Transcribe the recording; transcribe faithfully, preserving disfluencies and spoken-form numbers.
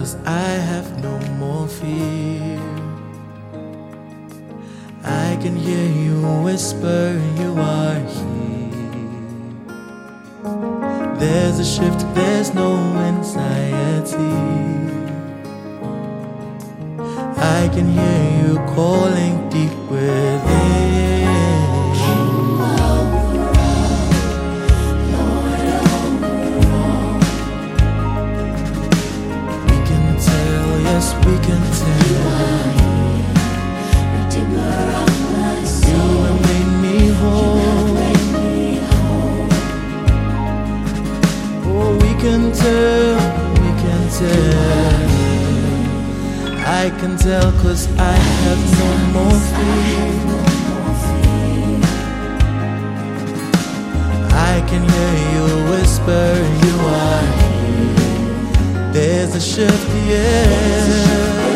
'cause I have no more fear. I can hear you whisper you are here. There's a shift, there's no anxiety. I can hear you calling deep within. We can tell, yes, we can tell. Redeemer of my soul. You have made me whole. Oh, we can tell, we can tell. I can tell 'cause I have no more fear. I can hear you whisper you are here. There's a shift, yeah.